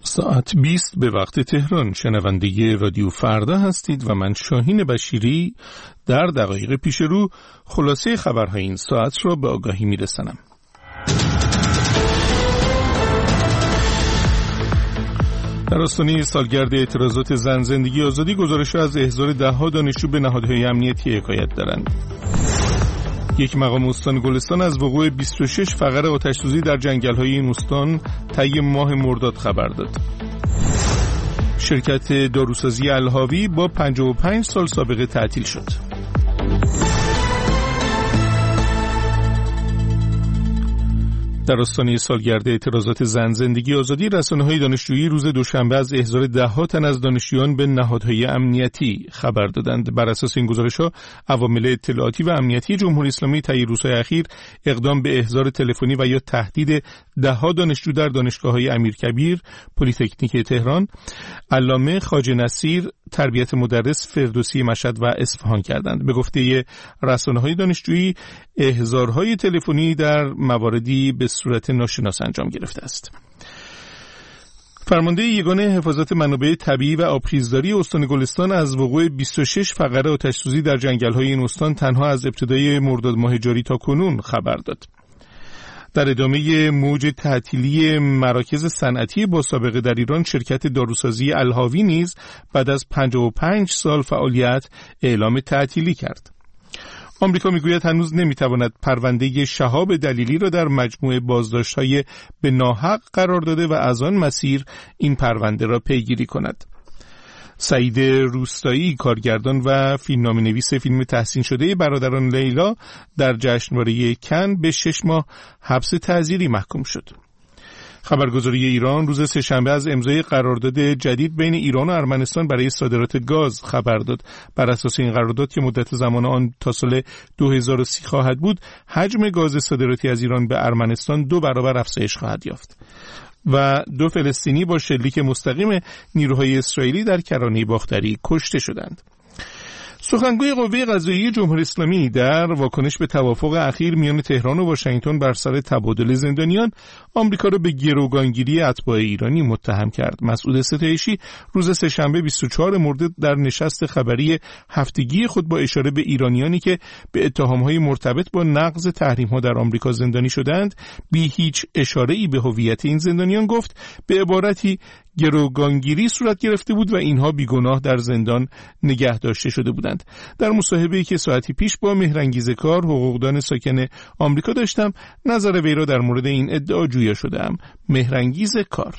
ساعت 20 به وقت تهران. شنونده رادیو فردا هستید و من شاهین بشیری در دقایق پیش رو خلاصه خبرهای این ساعت را به آگاهی میرسانم. در آستانه سالگرد اعتراضات زن زندگی آزادی گزارش از احضار ده‌ها دانشجو به نهادهای امنیتی حکایت دارند. یک مقام استان گلستان از وقوع 26 فقر آتش‌سوزی در جنگل‌های این استان طی ماه مرداد خبر داد. شرکت داروسازی الهاوی با 55 سال سابقه تعطیل شد. در آستانه سالگرد اعتراضات زن زندگی آزادی رسانه‌های دانشجویی روز دوشنبه از احضار ده‌ها تن از دانشجویان به نهادهای امنیتی خبر دادند. بر اساس این گزارش‌ها عوامل اطلاعاتی و امنیتی جمهوری اسلامی طی روزهای اخیر اقدام به احضار تلفنی و یا تهدید ده‌ها دانشجو در دانشگاه‌های امیرکبیر، پلی‌تکنیک تهران، علامه خواجه نصیر، تربیت مدرس، فردوسی مشهد و اصفهان کردند. به گفته رسانه‌های دانشجویی احضارهای تلفنی در مواردی به صورت ناشناس انجام گرفته است. فرمانده یگان حفاظت منابع طبیعی و آبخیزداری استان گلستان از وقوع 26 فقره آتش‌سوزی در جنگل‌های این استان تنها از ابتدای مرداد ماه جاری تا کنون خبر داد. در ادامه موج تعطیلی مراکز صنعتی با سابقه در ایران، شرکت داروسازی الهاوی نیز بعد از 55 سال فعالیت اعلام تعطیلی کرد. آمریکا میگوید هنوز نمیتواند پرونده شهاب دلیلی را در مجموعه بازداشت‌های به ناحق قرار داده و از آن مسیر این پرونده را پیگیری کند. سعید روستایی، کارگردان و فیلمنامه‌نویس فیلم تحسین شده برادران لیلا، در جشنواره کن به 6 ماه حبس تعزیری محکوم شد. خبرگزاری ایران روز سه‌شنبه از امضای قرارداد جدید بین ایران و ارمنستان برای صادرات گاز خبر داد. بر اساس این قرارداد که مدت زمان آن تا سال 2030 خواهد بود، حجم گاز صادراتی از ایران به ارمنستان 2 برابر افزایش خواهد یافت. و 2 فلسطینی با شلیک مستقیم نیروهای اسرائیلی در کرانه باختری کشته شدند. سخنگوی قوه قضاییه جمهوری اسلامی در واکنش به توافق اخیر میان تهران و واشنگتن بر سر تبادل زندانیان، آمریکا را به گروگانگیری اتباع ایرانی متهم کرد. مسعود ستایشی روز سه‌شنبه 24 مرداد در نشست خبری هفتگی خود با اشاره به ایرانیانی که به اتهام‌های مرتبط با نقض تحریم‌ها در آمریکا زندانی شدند، بی هیچ اشاره‌ای به هویت این زندانیان گفت به عبارتی گروگانگیری صورت گرفته بود و اینها بیگناه در زندان نگه داشته شده بودند. در مصاحبه‌ای که ساعتی پیش با مهرانگیز کار، حقوقدان ساکن آمریکا داشتم، نظر وی را در مورد این ادعا جویا شده‌ام. مهرانگیز کار: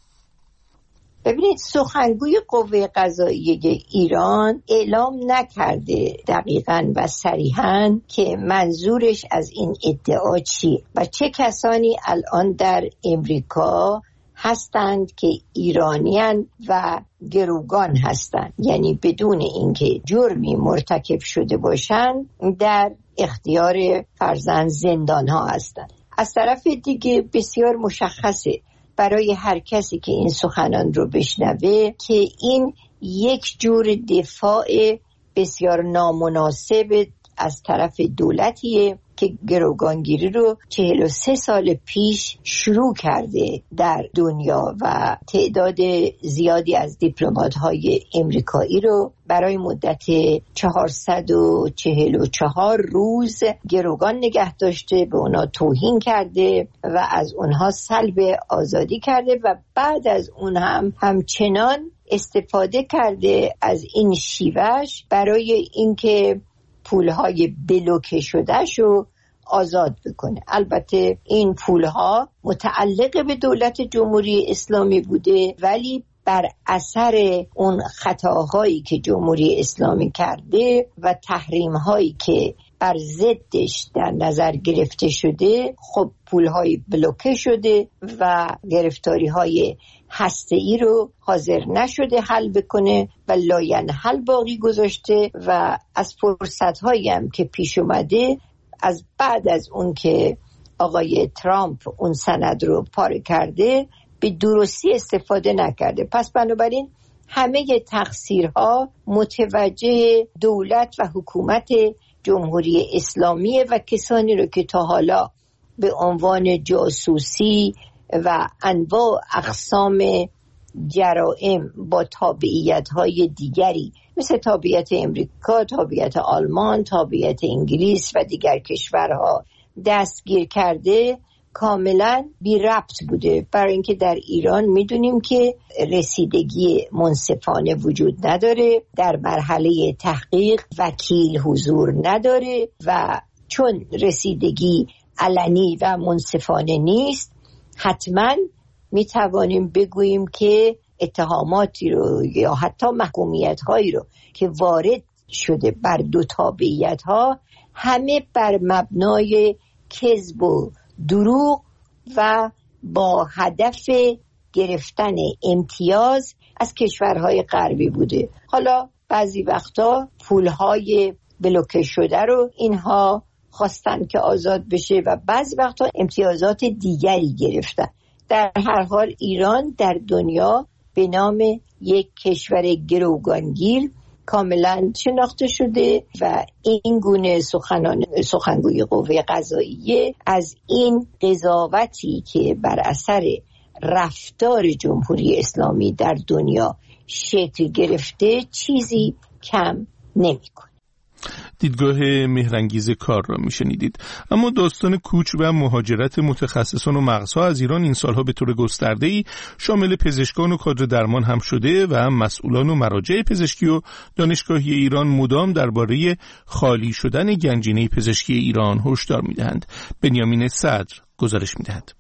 ببینید، سخنگوی قوه قضاییه ایران اعلام نکرده دقیقاً و صریحاً که منظورش از این ادعا چیه و چه کسانی الان در امریکا هستند که ایرانیان و گروگان هستند، یعنی بدون اینکه جرمی مرتکب شده باشند در اختیار فرزند زندان ها هستند. از طرف دیگه بسیار مشخصه برای هر کسی که این سخنان رو بشنوه که این یک جور دفاع بسیار نامناسب از طرف دولتیه که گروگانگیری رو 43 سال پیش شروع کرده در دنیا و تعداد زیادی از دیپلمات‌های امریکایی رو برای مدت 444 روز گروگان نگه داشته، به اونا توهین کرده و از اونها سلب آزادی کرده و بعد از اون هم همچنان استفاده کرده از این شیوش برای اینکه پولهای بلوکه شده شو آزاد بکنه. البته این پولها متعلق به دولت جمهوری اسلامی بوده، ولی بر اثر اون خطاهایی که جمهوری اسلامی کرده و تحریم‌هایی که بر ضدش در نظر گرفته شده، خب پولهای بلوکه شده و گرفتاری‌های هسته‌ای رو حاضر نشده حل بکنه و لاینحل باقی گذاشته و از فرصت‌هایی هم که پیش اومده از بعد از اون که آقای ترامپ اون سند رو پاره کرده به درستی استفاده نکرده. پس بنابراین همه تقصیرها متوجه دولت و حکومت جمهوری اسلامی و کسانی رو که تا حالا به عنوان جاسوسی و انواع اقسام جرائم با تابعیت‌های دیگری مثل تابعیت امریکا، تابعیت آلمان، تابعیت انگلیس و دیگر کشورها دستگیر کرده کاملا بی ربط بوده. برای اینکه در ایران میدونیم که رسیدگی منصفانه وجود نداره، در مرحله تحقیق وکیل حضور نداره و چون رسیدگی علنی و منصفانه نیست، حتما میتوانیم بگوییم که اتهاماتی رو یا حتی محکومیت هایی رو که وارد شده بر دو تابعیت ها همه بر مبنای کذب و دروغ و با هدف گرفتن امتیاز از کشورهای غربی بوده. حالا بعضی وقتا پولهای بلوکه شده رو اینها خواستن که آزاد بشه و بعضی وقتا امتیازات دیگری گرفتن. در هر حال ایران در دنیا به نام یک کشور گروگانگیر کاملا شناخته شده و این گونه سخنگوی قوه قضاییه از این قضاوتی که بر اثر رفتار جمهوری اسلامی در دنیا شکل گرفته چیزی کم نمی‌کنه. دیدگاه مهرانگیز کار را میشنیدید. اما داستان کوچ و مهاجرت متخصصان و مغزها از ایران این سالها به طور گسترده‌ای شامل پزشکان و کادر درمان هم شده و مسئولان و مراجع پزشکی و دانشگاهی ایران مدام درباره خالی شدن گنجینه پزشکی ایران هشدار میدهند. بنیامین صدر گزارش میدهد.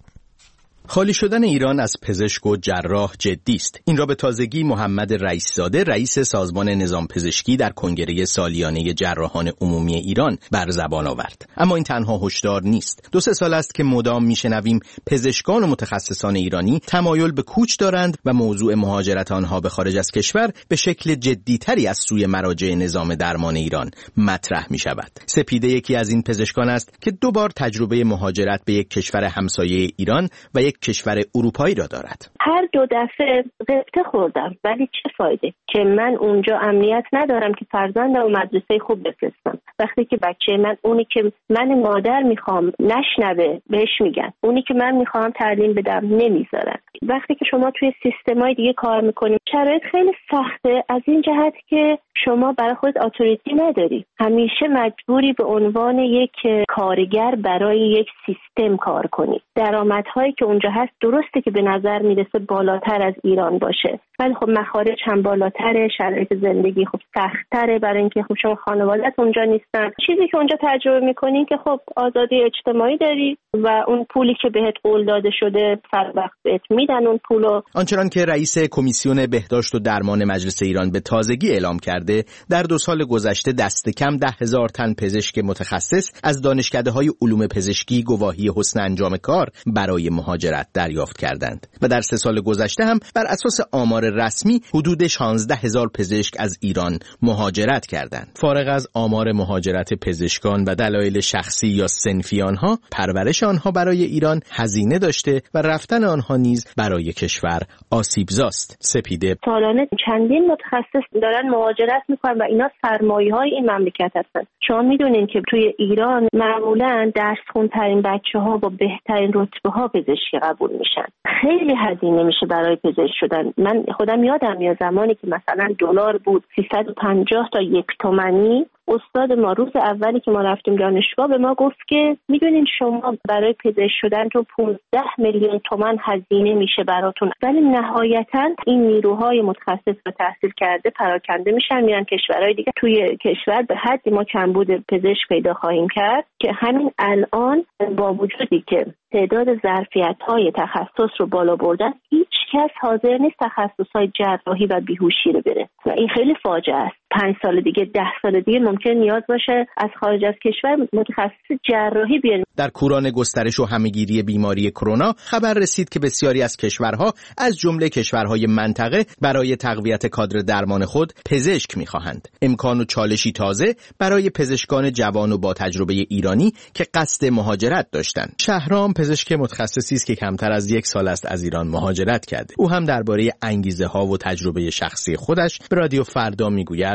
خالی شدن ایران از پزشک و جراح جدی است. این را به تازگی محمد رئیس‌زاده رئیس سازمان نظام پزشکی در کنگره سالیانه جراحان عمومی ایران بر زبان آورد. اما این تنها هشدار نیست. 2-3 سال است که مدام میشنویم پزشکان و متخصصان ایرانی تمایل به کوچ دارند و موضوع مهاجرت آنها به خارج از کشور به شکل جدی‌تری از سوی مراجع نظام درمان ایران مطرح می‌شود. سپیده یکی از این پزشکان است که 2 بار تجربه مهاجرت به یک کشور همسایه ایران و یک کشور اروپایی را دارد. هر 2 دفعه غبطه خوردم، ولی چه فایده که من اونجا امنیت ندارم که فرزندم مدرسه خوب بفرستم. وقتی که بچه من اونی که من مادر میخوام نشنوه بهش میگن، اونی که من میخوام تعلیم بدم نمیذارن. وقتی که شما توی سیستمای دیگه کار میکنیم شرایط خیلی سخته از این جهت که شما برای خود اتوریتی نداری، همیشه مجبوری به عنوان یک کارگر برای یک سیستم کار کنی. درآمدهایی که اونجا هست درسته که به نظر میرسه بالاتر از ایران باشه، ولی خب مخارج هم بالاتره، شرایط زندگی خب سخت‌تره برای اینکه خب شما خانواده‌ات اونجا نیستن. چیزی که اونجا تجربه می‌کنین که خب آزادی اجتماعی داری و اون پولی که بهت قول داده شده فر وقت بهت میدن اون پولو. آنچنان که رئیس کمیسیون بهداشت و درمان مجلس ایران به تازگی اعلام کرده، در 2 سال گذشته دست کم 10,000 تن پزشک متخصص از دانشکده‌های علوم پزشکی گواهی حسن انجام کار برای مهاجرت دریافت کردند و در 3 سال گذشته هم بر اساس آمار رسمی حدود 16,000 پزشک از ایران مهاجرت کردند. فارغ از آمار مهاجرت پزشکان و دلایل شخصی یا صنفی آنها، پرورش آنها برای ایران هزینه داشته و رفتن آنها نیز برای کشور آسیبزاست. سپیده سالانه چندین متخصص دارن مهاجرت میکنن و اینا سرمایه‌های این مملکت هستن. شما میدونین که توی ایران معمولاً درس خونترین بچه‌ها با بهترین رتبه‌ها پزشکی قبول میشن. خیلی هزینه میشه برای پزشک شدن. من خودم یادم میاد زمانی که مثلا دلار بود 350 تا 1 تومانی، استاد ما روز اولی که ما رفتیم دانشگاه به ما گفت که میدونین شما برای پزشک شدن تو 15 میلیون تومان هزینه میشه براتون، ولی نهایتا این نیروهای متخصص و تحصیل کرده پراکنده میشن میرن کشورهای دیگه. توی کشور به حدی ما کمبود پزشک پیدا خواهیم کرد که همین الان با وجودی که تعداد ظرفیت‌های تخصص رو بالا بردن، هیچ کس حاضر نیست تخصص‌های جراحی و بیهوشی رو بره و این خیلی فاجعه است. 5 سال دیگه 10 سال دیگه ممکن نیاز باشه از خارج از کشور متخصص جراحی بیاریم. در کوران گسترش و همه‌گیری بیماری کرونا خبر رسید که بسیاری از کشورها از جمله کشورهای منطقه برای تقویت کادر درمان خود پزشک می‌خواهند. امکان و چالشی تازه برای پزشکان جوان و با تجربه ایرانی که قصد مهاجرت داشتند. شهرام پزشک متخصصی است که کمتر از 1 سال است از ایران مهاجرت کرده. او هم درباره انگیزه‌ها و تجربه شخصی خودش به رادیو فردا میگوید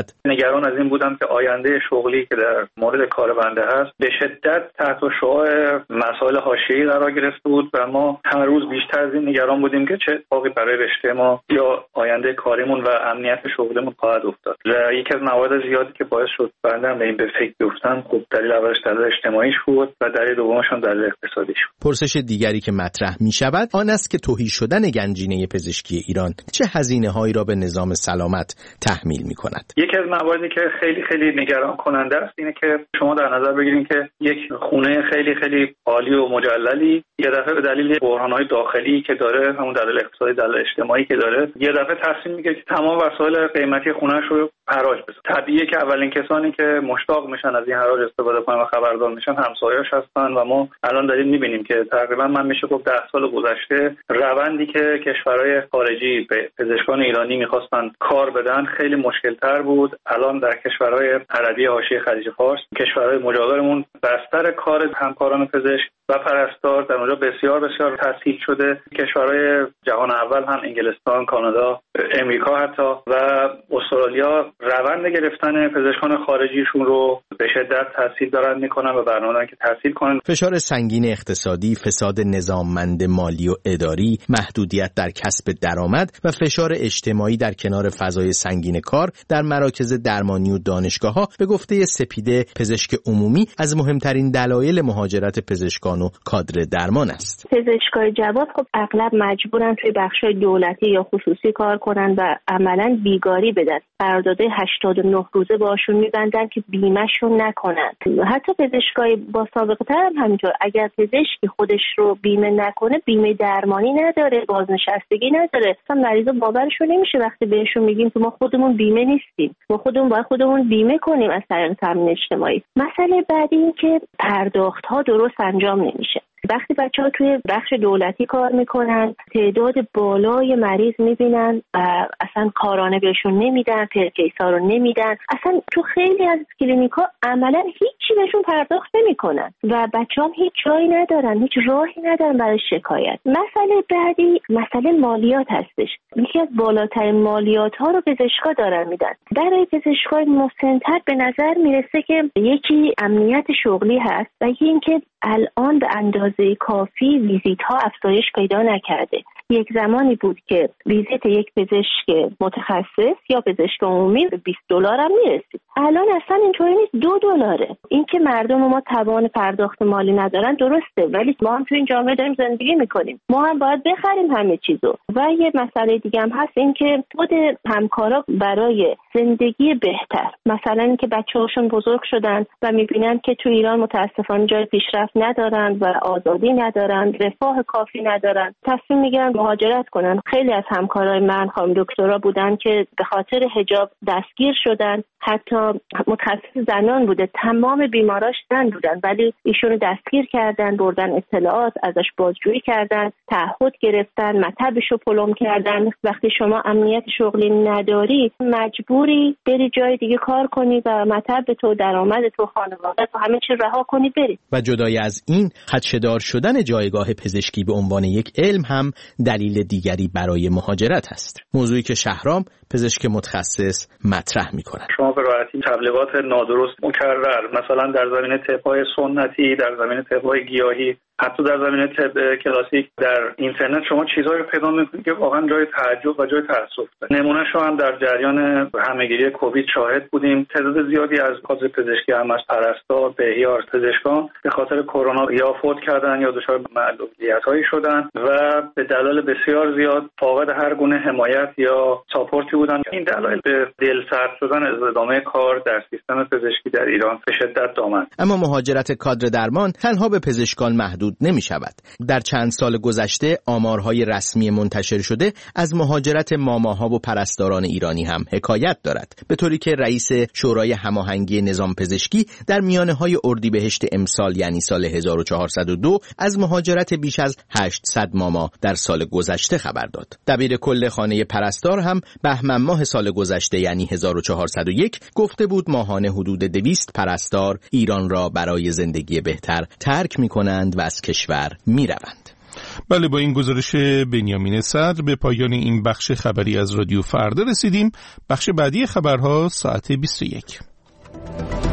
شود. نگران از این بودم که آینده شغلی که در مورد کار بنده هست به شدت تحت شعاع مسائل حاشیه‌ای قرار گرفته بود و ما هر روز بیشتر از این نگران بودیم که چه اتفاقی برای رشته ما یا آینده کاریمون و امنیت شغلمون خواهد افتاد. و یکی از موارد زیادی که باعث شد بنده به این به فکر بیفتم، خب دلیل اولش دلیل اجتماعیش بود و دلیل دومش هم دلیل اقتصادیش بود. پرسش دیگری که مطرح می شود آن است که تهی شدن گنجینه پزشکی ایران چه هزینه‌هایی را به نظام سلامت تحمیل می کند. یکی از مواردی که خیلی نگران کننده است اینه که شما در نظر بگیرید که یک خونه خیلی عالی و مجللی یه دفعه به دلیل بحران‌های داخلی که داره، همون دلیل اقتصادی، دلیل اجتماعی که داره، یه دفعه تصمیم میگیره که تمام وسایل قیمتی خونه‌اش رو حراج بذاره. طبیعیه که اولین کسانی که مشتاق میشن از این حراج استفاده کنن و خبردار میشن همسایه‌اش هستن و ما الان داریم میبینیم که تقریبا من میشه گفت 10 سال گذشته روندی که کشورهای خارجی به پزشکان ایرانی میخواستن کار بدن خیلی مشکل‌تر بود. الان در کشورهای عربی حاشیه خلیج فارس، کشورهای مجاورمون، بستر کار همکاران پزشک و پرستار در اونجا بسیار تسهیل شده. کشورهای جهان اول هم انگلستان، کانادا، امریکا حتی و استرالیا روند گرفتن پزشکان خارجیشون رو به شدت تسهیل دارن میکنن و برنامه دارن که تسهیل کنن. فشار سنگین اقتصادی، فساد نظاممند مالی و اداری، محدودیت در کسب درآمد و فشار اجتماعی در کنار فضای سنگین کار در مراکز درمانی و دانشگاه‌ها به گفته سپیده پزشک عمومی از مهمترین دلایل مهاجرت پزشکان و کادر درمان است. پزشکای جواب خب اغلب مجبورن توی بخش‌های دولتی یا خصوصی کار کنن و عملاً بیگاری بدن. قرارداد 89 روزه باشون میبندن که بیمه‌شون نکنن. حتی پزشکای با سابقه تر هم همینطور. اگر پزشکی خودش رو بیمه نکنه، بیمه درمانی نداره، بازنشستگی نداره. اصلا مریضا باورشون نمیشه وقتی بهشون میگیم که ما خودمون بیمه نیستیم. ما باید خودمون بیمه کنیم از طریق تامین اجتماعی. مسئله بعدی این که پرداخت‌ها درست انجام نمیشه. وقتی بچه‌ها توی بخش دولتی کار میکنن، تعداد بالای مریض میبینن و اصلا کارانه بهشون نمیدن، پرکیسا رو نمیدن. اصلا تو خیلی از کلینیکا عملا هیچی بهشون پرداخت نمیکنن و بچه‌ها هیچ جایی ندارن، هیچ راهی ندارن برای شکایت. مسئله بعدی مسئله مالیات هستش. یکی از بالاترین مالیات ها رو پزشکا دارن میدن. برای پزشکای مسن‌تر به نظر میرسه که یکی امنیت شغلی هست و یکی اینکه الان به اندازه کافی ویزیت ها افزایش پیدا نکرده. یک زمانی بود که ویزیت یک پزشک متخصص یا پزشک عمومی به $20 هم میرسید. الان اصلا اینطوری نیست، $2. این که مردم ما توان پرداخت مالی ندارن درسته، ولی ما هم تو این جامعه داریم زندگی میکنیم، ما هم باید بخریم همه چیزو. و یه مسئله دیگه هم هست، این که خود همکارا برای زندگی بهتر، مثلا اینکه بچه‌هاشون بزرگ شدن و میبینن که تو ایران متاسفانه جای پیشرفت ندارن و آزادی ندارن، رفاه کافی ندارن، تصمیم میگیرن مهاجرت کنن. خیلی از همکارای من خانم دکترا بودن که به خاطر حجاب دستگیر شدن، حتی متخصص زنان بوده، تمام بیماراش زن بودن ولی ایشونو دستگیر کردن، بردن اطلاعات ازش بازجویی کردن، تعهد گرفتن، مطبشو پلم کردن. وقتی شما امنیت شغلی نداری مجبوری بری جای دیگه کار کنی و مطب تو، درآمد تو، خانواده تو، همه چی رها کنی بری. و جدای از این، خدشه‌دار شدن جایگاه پزشکی به عنوان یک علم هم دلیل دیگری برای مهاجرت است. موضوعی که شهرام پزشک متخصص مطرح می‌کند. شما به راحتی تبلیغات نادرست مکرر، مثلا در زمینه طب‌های سنتی، در زمینه طب‌های گیاهی، حتی در زمینه طب کلاسیک در اینترنت شما چیزایی رو پیدا می‌کنید که واقعا جای تعجب و جای تأسف داره. نمونه‌اش هم در جریان همه‌گیری کووید شاهد بودیم. تعداد زیادی از کادر پزشکی، هم از پرستار، بهیار، پزشکان به خاطر کرونا یا فوت کردن یا دچار معلولیت‌هایی شدن و به دلایل بسیار زیاد فاقد هر گونه حمایت یا ساپورتی بودن. این دلایل به دلسرد شدن از ادامه کار در سیستم پزشکی در ایران به شدت دامن. اما مهاجرت کادر درمان تنها به پزشکان محدود نمی شود. در چند سال گذشته آمارهای رسمی منتشر شده از مهاجرت ماماها و پرستاران ایرانی هم حکایت دارد، به طوری که رئیس شورای هماهنگی نظام پزشکی در میانه‌های اردیبهشت امسال یعنی سال 1402 از مهاجرت بیش از 800 ماما در سال گذشته خبر داد. دبیر کل خانه پرستار هم بهمن ماه سال گذشته یعنی 1401 گفته بود ماهانه حدود 200 پرستار ایران را برای زندگی بهتر ترک می‌کنند و از کشور می‌روند. بله، با این گزارش بنیامین صدر به پایان این بخش خبری از رادیو فردا رسیدیم. بخش بعدی خبرها ساعت 21.